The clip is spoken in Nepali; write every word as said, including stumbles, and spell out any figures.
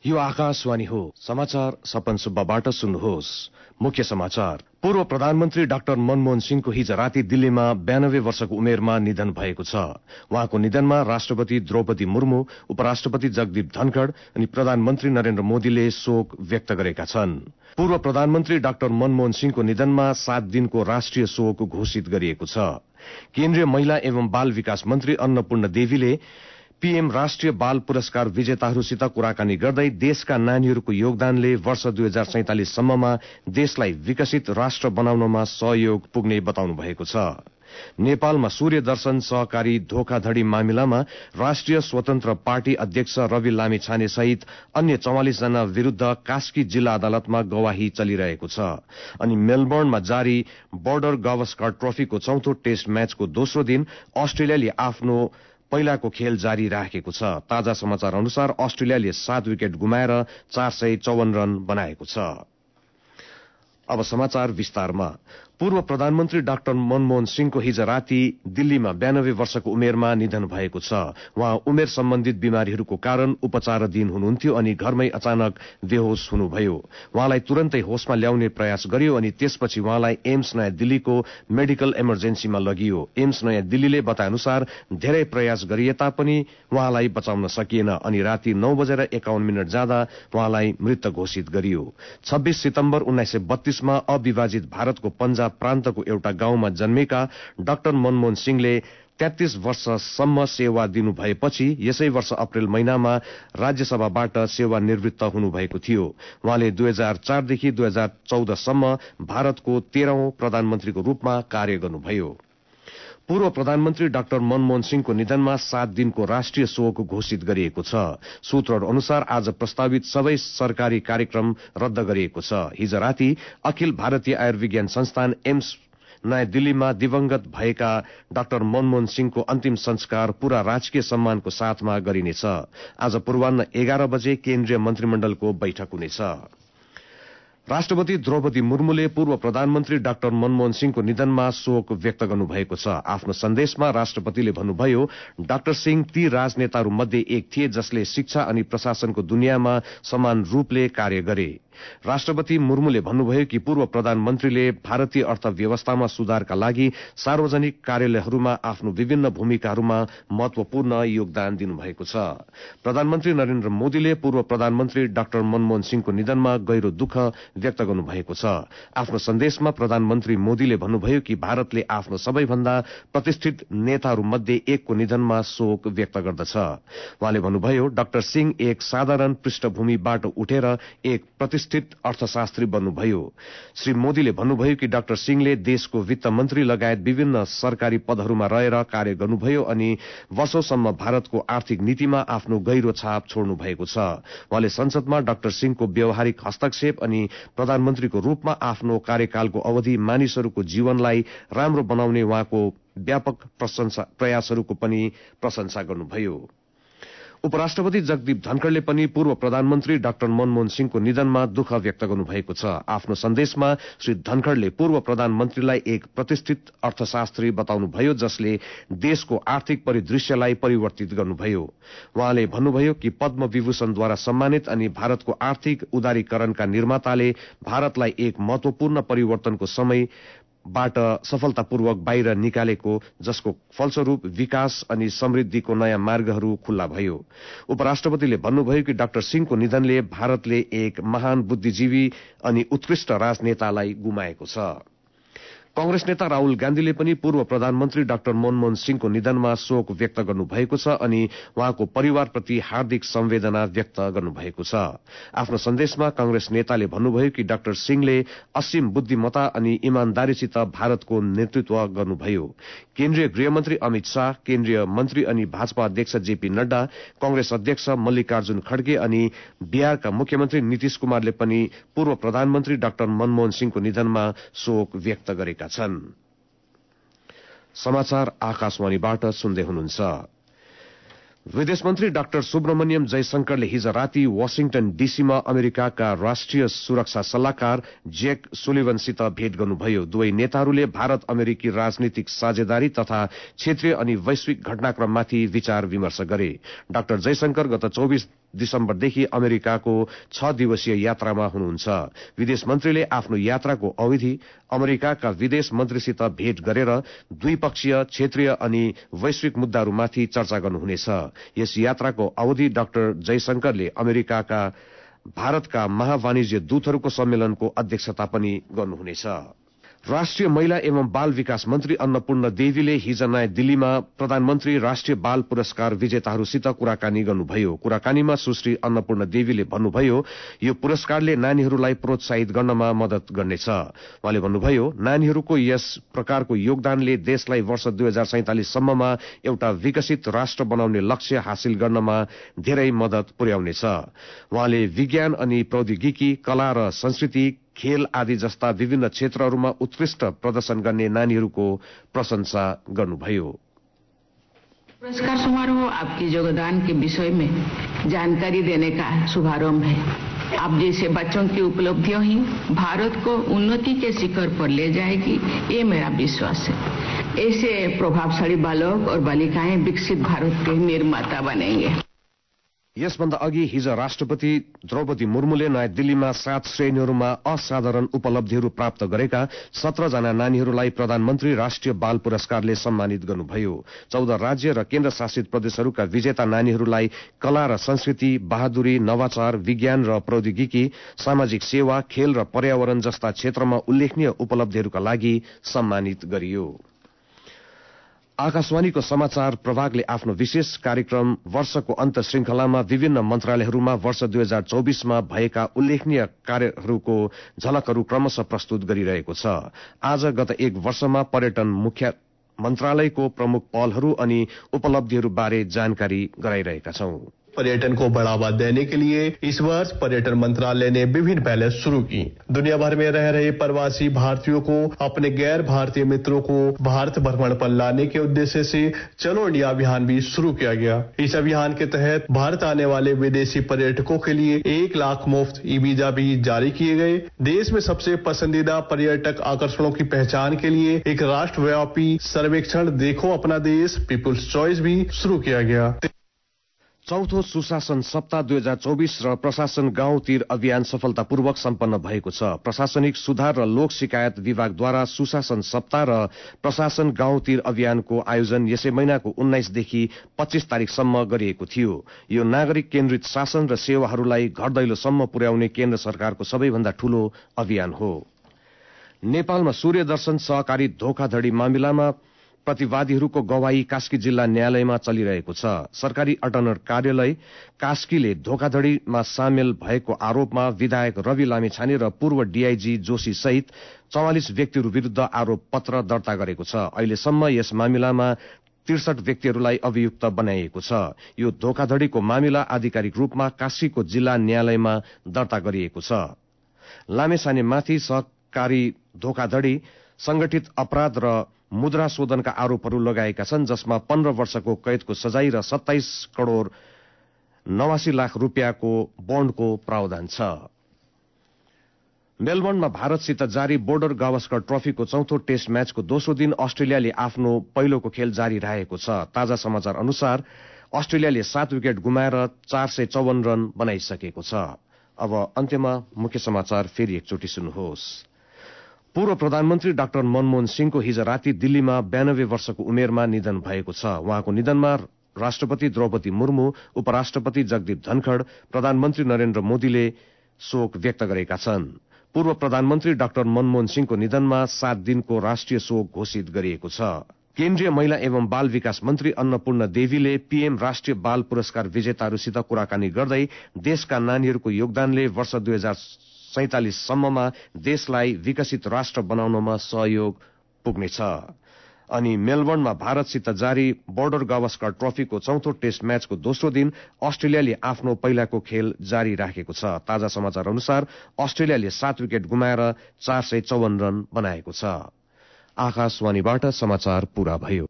यो आकाशवाणी हो। समाचार सपन सुब्बाबाट सुन्नुहोस्। मुख्य समाचार। पूर्व प्रधानमन्त्री डाक्टर मनमोहन सिंहको हिज राति दिल्लीमा बयानब्बे वर्षको उमेरमा निधन भएको छ। उहाँको निधनमा राष्ट्रपति द्रौपदी मुर्मू, उपराष्ट्रपति जगदीप धनखड़ अनि प्रधानमन्त्री नरेन्द्र मोदीले शोक व्यक्त गरेका छन्। पूर्व प्रधानमन्त्री डाक्टर मनमोहन सिंहको निधनमा सात दिनको राष्ट्रिय शोक घोषित गरिएको छ। केन्द्रीय महिला एवं बाल विकास मन्त्री अन्नपूर्ण देवीले पीएम राष्ट्रिय बाल पुरस्कार विजेताहरूसित कुराकानी गर्दै देशका नानीहरूको योगदानले वर्ष दुई हजार सैंतालिस सम्ममा देशलाई विकसित राष्ट्र बनाउनमा सहयोग पुग्ने बताउनु भएको छ। नेपालमा सूर्य दर्शन सहकारी धोखाधड़ी मामिलामा राष्ट्रिय स्वतन्त्र पार्टी अध्यक्ष रवि लामिछाने सहित अन्य चौवालिस जना विरूद्ध कास्की जिल्ला अदालतमा गवाही चलिरहेको छ। अनि मेलबर्नमा जारी बोर्डर गावस्कर ट्रफीको चौथो टेस्ट म्याचको दोस्रो दिन अस्ट्रेलियाले आफ्नो पहिलाको खेल जारी राखेको छ। ताजा समाचार अनुसार अस्ट्रेलियाले सात विकेट गुमाएर चार सय चौवन रन बनाएको छ। अब समाचार विस्तारमा। पूर्व प्रधानमन्त्री डाक्टर मनमोहन सिंहको हिज राति दिल्लीमा बयानब्बे वर्षको उमेरमा निधन भएको छ। उहाँ उमेर सम्बन्धित बिमारीहरूको कारण उपचाराधीन हुनुहुन्थ्यो अनि घरमै अचानक बेहोश हुनुभयो। उहाँलाई तुरन्तै होसमा ल्याउने प्रयास गरियो अनि त्यसपछि उहाँलाई एम्स नयाँ दिल्लीको मेडिकल इमर्जेन्सीमा लगियो। एम्स नयाँ दिल्लीले बताए अनुसार धेरै प्रयास गरिए तापनि उहाँलाई बचाउन सकिएन अनि राति नौ बजेर एकाउन्न मिनट जाँदा उहाँलाई मृत घोषित गरियो। छब्बीस सितम्बर उन्नाइस सय बत्तीसमा अविभाजित भारतको पंजाब प्रान्तको एउटा गाउँमा जन्मेका डाक्टर मनमोहन सिंहले तेत्तीस वर्षसम्म सेवा दिनु भएपछि यसै वर्ष अप्रेल महिनामा राज्यसभाबाट सेवानिवृत्त हुनुभएको थियो। उहाँले दुई हजार चारदेखि दुई हजार चौधसम्म भारतको तेह्रौं प्रधानमन्त्रीको रूपमा कार्य गर्नुभयो। पूर्व प्रधानमन्त्री डाक्टर मनमोहन सिंहको निधनमा सात दिनको राष्ट्रिय शोक घोषित गरिएको छ। सूत्रहरू अनुसार आज प्रस्तावित सबै सरकारी कार्यक्रम रद्द गरिएको छ। हिज राति अखिल भारतीय आयुर्विज्ञान संस्थान एम्स नयाँ दिल्लीमा दिवंगत भएका डाक्टर मनमोहन सिंहको अन्तिम संस्कार पूरा राजकीय सम्मानको साथमा गरिनेछ। आज पूर्वाह्न एघार बजे केन्द्रीय मन्त्रीमण्डलको बैठक हुनेछ। राष्ट्रपति द्रौपदी मुर्मूले पूर्व प्रधानमन्त्री डाक्टर मनमोहन सिंहको निधनमा शोक व्यक्त गर्नुभएको छ। आफ्नो सन्देशमा राष्ट्रपतिले भन्नुभयो, डाक्टर सिंह ती राजनेताहरू मध्ये एक थिए जसले शिक्षा अनि प्रशासनको दुनियाँमा समान रूपले कार्य गरे। राष्ट्रपति मुर्मूले भन्नुभयो कि पूर्व प्रधानमन्त्रीले भारतीय अर्थव्यवस्थामा सुधारका लागि सार्वजनिक कार्यालयहरूमा आफ्नो विभिन्न भूमिकाहरूमा महत्वपूर्ण योगदान दिनुभएको छ। प्रधानमन्त्री नरेन्द्र मोदीले पूर्व प्रधानमन्त्री डाक्टर मनमोहन सिंहको निधनमा गहिरो दुःख व्यक्त गर्नुभएको छ। आफ्नो सन्देशमा प्रधानमन्त्री मोदीले भन्नुभयो कि भारतले आफ्नो सबैभन्दा प्रतिष्ठित नेताहरू मध्ये एकको निधनमा शोक व्यक्त गर्दछ। उहाँले भन्नुभयो, डाक्टर सिंह एक साधारण पृष्ठभूमिबाट उठेर एक प्रतिष्ठित अर्थशास्त्री बन्नुभयो। श्री मोदीले भन्नुभयो कि डाक्टर सिंहले देशको वित्त मन्त्री लगायत विभिन्न सरकारी पदहरूमा रहेर कार्य गर्नुभयो अनि वर्षौंसम्म भारतको आर्थिक नीतिमा आफ्नो गहिरो छाप छोड्नु भएको छ। उहाँले संसदमा डाक्टर सिंहको व्यावहारिक हस्तक्षेप अनि प्रधानमन्त्रीको रूपमा आफ्नो कार्यकालको अवधि मानिसहरूको जीवनलाई राम्रो बनाउने उहाँको व्यापक प्रशंसा प्रयासहरूको पनि प्रशंसा गर्नुभयो। उपराष्ट्रपति जगदीप धनखड़ले पनि पूर्व प्रधानमन्त्री डाक्टर मनमोहन सिंहको निधनमा दुःख व्यक्त गर्नुभएको छ। आफ्नो सन्देशमा श्री धनखड़ले पूर्व प्रधानमन्त्रीलाई एक प्रतिष्ठित अर्थशास्त्री बताउनुभयो जसले देशको आर्थिक परिदृश्यलाई परिवर्तित गर्नुभयो। उहाँले भन्नुभयो कि पद्म विभूषणद्वारा सम्मानित अनि भारतको आर्थिक उदारीकरणका निर्माताले भारतलाई एक महत्वपूर्ण परिवर्तनको समय बाट सफलतापूर्वक बाहिर निकालेको जसको फलस्वरूप विकास अनि समृद्धिको नयाँ मार्गहरू खुल्ला भयो। उपराष्ट्रपतिले भन्नुभयो कि डाक्टर सिंहको निधनले भारतले एक महान बुद्धिजीवी अनि उत्कृष्ट राजनेतालाई गुमाएको छ। कांग्रेस नेता राहुल गान्धीले पनि पूर्व प्रधानमन्त्री डाक्टर मनमोहन सिंहको निधनमा शोक व्यक्त गर्नुभएको छ अनि उहाँको परिवारप्रति हार्दिक संवेदना व्यक्त गर्नुभएको छ। आफ्नो सन्देशमा कांग्रेस नेताले भन्नुभयो कि डाक्टर सिंहले असीम बुद्धिमत्ता अनि इमानदारीसित भारतको नेतृत्व गर्नुभयो। केन्द्रीय गृहमन्त्री अमित शाह, केन्द्रीय मन्त्री अनि भाजपा अध्यक्ष जेपी नड्डा, कांग्रेस अध्यक्ष मल्लिकार्जुन खड़गे अनि बिहारका मुख्यमन्त्री नीतीश कुमारले पनि पूर्व प्रधानमन्त्री डाक्टर मनमोहन सिंहको निधनमा शोक व्यक्त गरेका छन्। समाचार आकाशवाणीबाट सुन्दै हुनुहुन्छ। विदेश मन्त्री डाक्टर सुब्रमण्यम जयशंकरले हिज राति वाशिंगटन डीसीमा अमेरिकाका राष्ट्रिय सुरक्षा सल्लाहकार जेक सुलिभनसित भेट गर्नुभयो। दुवै नेताहरूले भारत अमेरिकी राजनीतिक साझेदारी तथा क्षेत्रीय अनि वैश्विक घटनाक्रममाथि विचार विमर्श गरे। डाक्टर जयशंकर गत चौबीस दिसम्बरदेखि अमेरिकाको छ दिवसीय यात्रामा हुनुहुन्छ। विदेश मन्त्रीले आफ्नो यात्राको अवधि अमेरिकाका विदेश मन्त्रीसित भेट गरेर द्विपक्षीय, क्षेत्रीय अनि वैश्विक मुद्दाहरूमाथि चर्चा गर्नुहुनेछ। यस यात्राको अवधि डाक्टर जयशंकरले अमेरिकाका भारतका महावाणिज्य दूतहरूको सम्मेलनको अध्यक्षता पनि गर्नुहुनेछ। राष्ट्रिय महिला एवं बाल विकास मन्त्री अन्नपूर्ण देवीले हिज नयाँ दिल्लीमा प्रधानमन्त्री राष्ट्रिय बाल पुरस्कार विजेताहरूसित कुराकानी गर्नुभयो। कुराकानीमा सुश्री अन्नपूर्ण देवीले भन्नुभयो, यो पुरस्कारले नानीहरूलाई प्रोत्साहित गर्नमा मदत गर्नेछ। उहाँले भन्नुभयो, नानीहरूको यस प्रकारको योगदानले देशलाई वर्ष दुई हजार सैंतालिस सम्ममा एउटा विकसित राष्ट्र बनाउने लक्ष्य हासिल गर्नमा धेरै मदत पुर्याउनेछ। उहाँले विज्ञान अनि प्रौद्योगिकी, कला र संस्कृति, खेल आदि जस्ता विभिन्न क्षेत्रहरूमा उत्कृष्ट प्रदर्शन गर्ने नानीहरूको प्रशंसा गर्नुभयो। पुरस्कार समारोह आपके योगदान के विषय में जानकारी देने का शुभारंभ है। आप जैसे बच्चों की उपलब्धियों ही भारत को उन्नति के शिखर पर ले जाएगी, ये मेरा विश्वास है। ऐसे प्रभावशाली बालक और बालिकाएं विकसित भारत के निर्माता बनेंगे। यसभन्दा अघि हिज राष्ट्रपति द्रौपदी मुर्मुले नयाँ दिल्लीमा सात श्रेणीहरूमा असाधारण उपलब्धिहरू प्राप्त गरेका सत्र जना नानीहरूलाई प्रधानमन्त्री राष्ट्रिय बाल पुरस्कारले सम्मानित गर्नुभयो। चौध राज्य र केन्द्र शासित प्रदेशहरूका विजेता नानीहरूलाई कला र संस्कृति, बहादुरी, नवाचार, विज्ञान र प्रौद्योगिकी, सामाजिक सेवा, खेल र पर्यावरण जस्ता क्षेत्रमा उल्लेखनीय उपलब्धिहरूका लागि सम्मानित गरियो। आकाशवाणीको समाचार प्रभागले आफ्नो विशेष कार्यक्रम वर्षको अन्त श्रृंखलामा विभिन्न मन्त्रालयहरूमा वर्ष दुई हजार चौबीसमा भएका उल्लेखनीय कार्यहरूको झलकहरू क्रमशः प्रस्तुत गरिरहेको छ। आज गत एक वर्षमा पर्यटन मुख्य मन्त्रालयको प्रमुख पहलहरू अनि उपलब्धिहरू बारे जानकारी गराइरहेका छौं। पर्यटन को बढ़ावा देने के लिए इस वर्ष पर्यटन मंत्रालय ने विभिन्न पहल शुरू की। दुनिया भर में रह रहे प्रवासी भारतीयों को अपने गैर भारतीय मित्रों को भारत भ्रमण पर लाने के उद्देश्य से चलो इंडिया अभियान भी शुरू किया गया। इस अभियान के तहत भारत आने वाले विदेशी पर्यटकों के लिए एक लाख मुफ्त ई वीजा भी जारी किए गए। देश में सबसे पसंदीदा पर्यटक आकर्षणों की पहचान के लिए एक राष्ट्रव्यापी सर्वेक्षण देखो अपना देश पीपुल्स चॉइस भी शुरू किया गया। चौथो सुशासन सप्ताह दुई हजार चौबीस र प्रशासन गाउँतिर अभियान सफलतापूर्वक सम्पन्न भएको छ। प्रशासनिक सुधार र लोक शिकायत विभागद्वारा सुशासन सप्ताह र प्रशासन गाउँतिर अभियानको आयोजन यसै महिनाको उन्नाइसदेखि पच्चीस तारिकसम्म गरिएको थियो। यो नागरिक केन्द्रित शासन र सेवाहरूलाई घर दैलोसम्म पुर्याउने केन्द्र सरकारको सबैभन्दा ठूलो अभियान हो। नेपालमा सूर्य दर्शन सहकारी धोखाधड़ी मामिलामा प्रतिवादीहरूको गवाही कास्की जिल्ला न्यायालयमा चलिरहेको छ। सरकारी अटर्नर कार्यालय कास्कीले धोखाधड़ीमा सामेल भएको आरोपमा विधायक रवि लामिछाने र पूर्व डीआईजी जोशी सहित चौवालिस व्यक्तिहरू विरूद्ध आरोप पत्र दर्ता गरेको छ। अहिलेसम्म यस मामिलामा त्रिसठ व्यक्तिहरूलाई अभियुक्त बनाइएको छ। यो धोखाधड़ीको मामिला आधिकारिक रूपमा कास्कीको जिल्ला न्यायालयमा दर्ता गरिएको छ। लामिछानेमाथि सहकारी धोखाधड़ी, संगठित अपराध र मुद्रा शोधनका आरोपहरू लगाएका छन्, जसमा पन्ध्र वर्षको कैदको सजाय र सत्ताइस करोड़ नवासी लाख रुपियाँको बन्डको प्रावधान छ। मेलबर्नमा भारतसित जारी बोर्डर गावस्कर ट्रफीको चौथो टेस्ट म्याचको दोस्रो दिन अस्ट्रेलियाले आफ्नो पहिलोको खेल जारी राखेको छ। ताजा समाचार अनुसार अस्ट्रेलियाले सात विकेट गुमाएर चार सय चौवन रन बनाइसकेको छ। अब अन्त्यमा मुख्य समाचार फेरि एकचोटि सुन्नुहोस्। पूर्व प्रधानमन्त्री डाक्टर मनमोहन सिंहको हिज राति दिल्लीमा बयानब्बे वर्षको उमेरमा निधन भएको छ। उहाँको निधनमा राष्ट्रपति द्रौपदी मुर्मू, उपराष्ट्रपति जगदीप धनखड़, प्रधानमन्त्री नरेन्द्र मोदीले शोक व्यक्त गरेका छन्। पूर्व प्रधानमन्त्री डाक्टर मनमोहन सिंहको निधनमा सात दिनको राष्ट्रिय शोक घोषित गरिएको छ। केन्द्रीय महिला एवं बाल विकास मन्त्री अन्नपूर्ण देवीले पीएम राष्ट्रिय बाल पुरस्कार विजेताहरूसित कुराकानी गर्दै देशका नानीहरूको योगदानले वर्ष दुई हजार सैंतालिस सम्ममा देशलाई विकसित राष्ट्र बनाउनमा सहयोग पुग्नेछ। अनि मेलबर्नमा भारतसित जारी बोर्डर गावस्कर ट्रफीको चौथो टेस्ट म्याचको दोस्रो दिन अस्ट्रेलियाले आफ्नो पहिलाको खेल जारी राखेको छ। ताजा समाचार अनुसार अस्ट्रेलियाले सात विकेट गुमाएर चार सय चौवन रन बनाएको छ। आकाशवाणीबाट समाचार पूरा भयो।